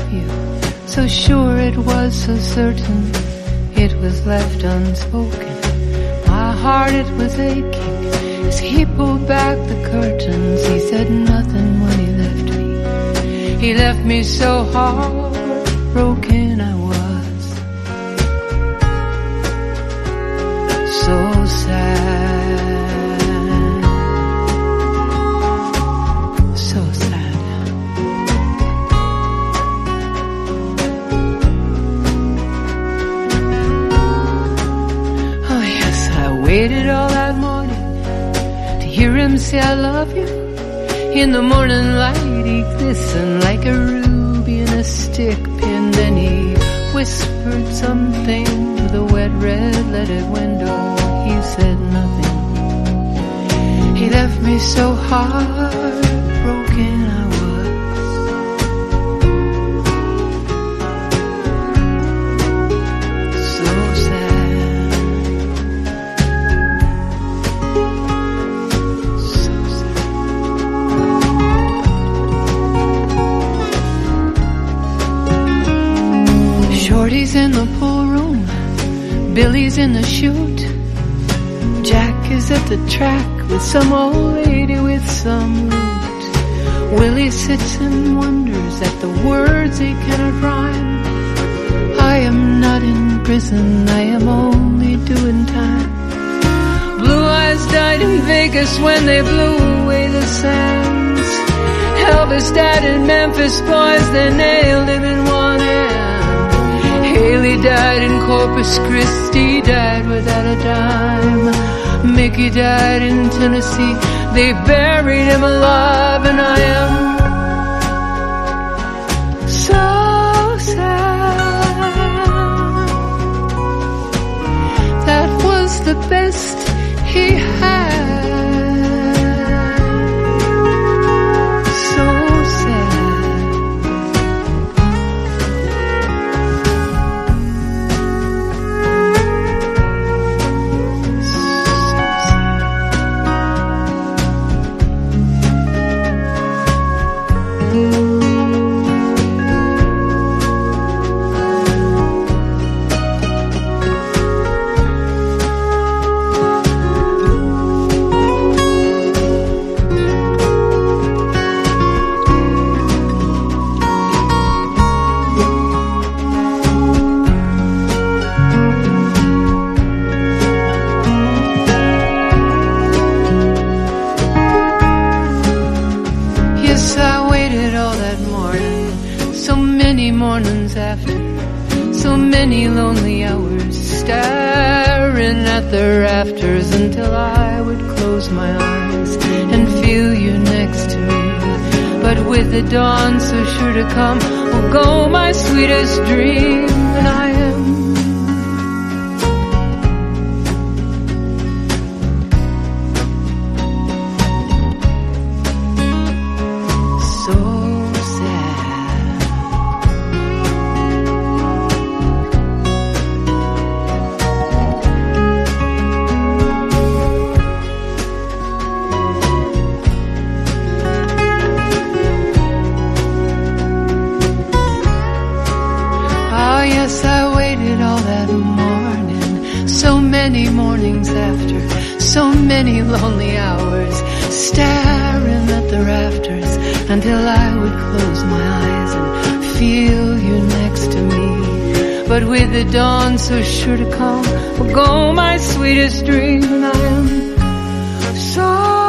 you, so sure it was, so certain it was left unspoken. My heart, it was aching as he pulled back the curtains. He said nothing when he left me. He left me so heartbroken I was. So sad, so sad. Oh yes, I waited all that morning to hear him say I love you. In the morning light he glistened like a ruby in a stick pin. Then he whispered something to the wet red-leaded window. He said nothing. He left me so heartbroken I was. So sad. So sad. Shorty's in the pool room, Billy's in the chute, Jack is at the track with some old lady with some loot. Willie sits and wonders at the words he cannot rhyme. I am not in prison, I am only doing time. Blue Eyes died in Vegas when they blew away the sands. Elvis died in Memphis, boys, they nailed him in one hand. Haley died in Corpus Christi, died without a dime. Mickey died in Tennessee, they buried him alive. And I am so sad. That was the best he had. So sad. Mornings after, so many lonely hours, staring at the rafters until I would close my eyes and feel you next to me. But with the dawn so sure to come will go my sweetest dream. And I am many mornings after, so many lonely hours, staring at the rafters until I would close my eyes and feel you next to me. But with the dawn so sure to come will go my sweetest dream. And I am so